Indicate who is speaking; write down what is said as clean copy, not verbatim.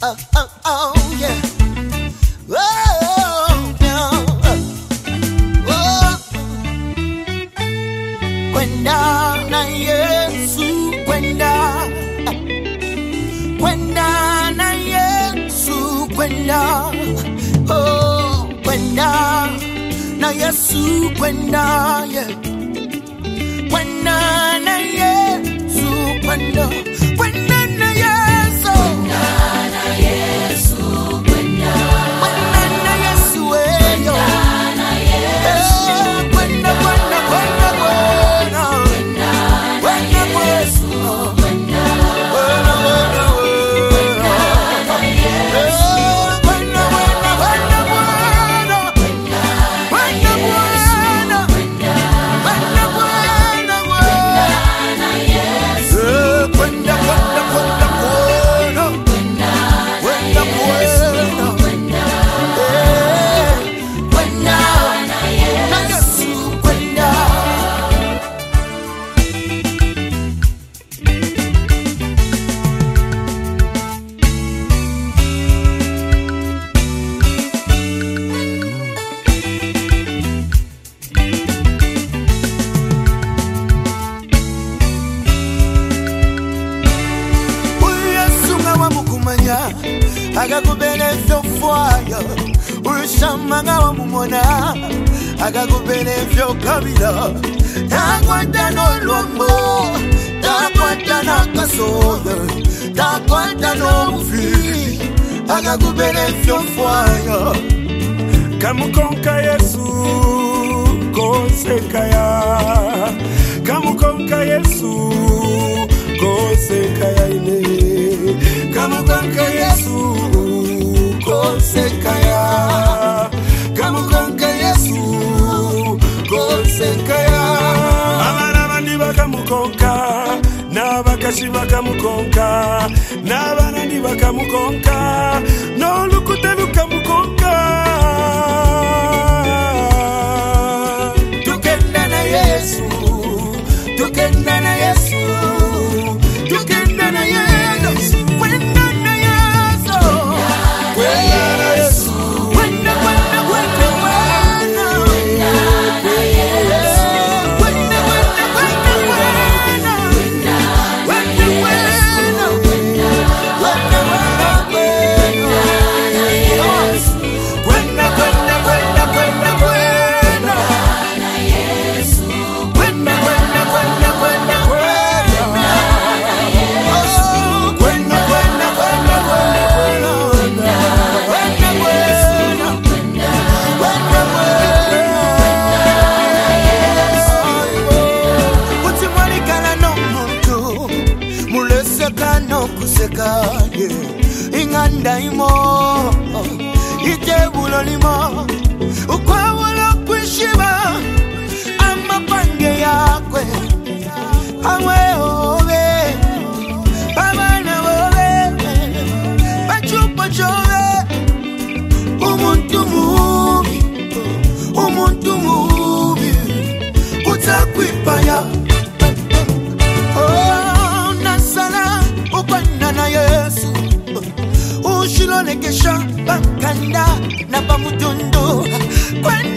Speaker 1: yeah. Oh, yeah. Oh. Kwenda na Yesu, kwenda na Yesu, kwenda. Oh, kwenda na Yesu, kwenda, yeah. Kwenda na Yesu, kwenda. Kwenda na Yesu, kwenda na Yesu, kwenda. Kwenda na Yesu, kwenda na Yesu, kwenda, kwenda, kwenda, kwenda. Kwenda na Yesu, kwenda. Kwenda na Yesu, kwenda, kwenda, kwenda, kwenda. Kwenda Bwana, kwenda Bwana, kwenda na Yesu, kwenda, kwenda, kwenda Bwana, kwenda Bwana, kwenda na Yesu, kwenda. Agakubele vyo fwaya Urishamanga wa mumona Agakubele vyo kabila Takwata no lwambo Takwata na kasoya Takwata no mufi Agakubele vyo fwaya
Speaker 2: Kamukonka Yesu Kosekaya Kamukonka Yesu Kosekaya ine Kamukonka Yesu Kosekaya Kamukonka Yesu Kosekaya Abana bandi bakamukonka Nabakashi bakamukonka Nabana ndi bakamukonka No lukute lukamukonka
Speaker 1: Tukenda na Yesu Tukenda na Yesu Tukenda na Yesu Kwenda na Yesu Kwenda na Yesu Kwenda, kwenda, kwenda, kwenda na Yesu Kwenda, kwenda, kwenda, kwenda Kwenda, kwenda, kwenda, kwenda na Yesu Kwenda, kwenda, kwenda, kwenda, kwenda na Yesu Kwenda, kwenda, kwenda, kwenda, kwenda inganda imo itebulo limo ukwawula kwishiba amapange yakwe awe obe babana bobe bachupa chobe umuntu mubi utakwipaya nasala ukwenda na Yesu Ushilonekesha bakanda na bamutundu kwenda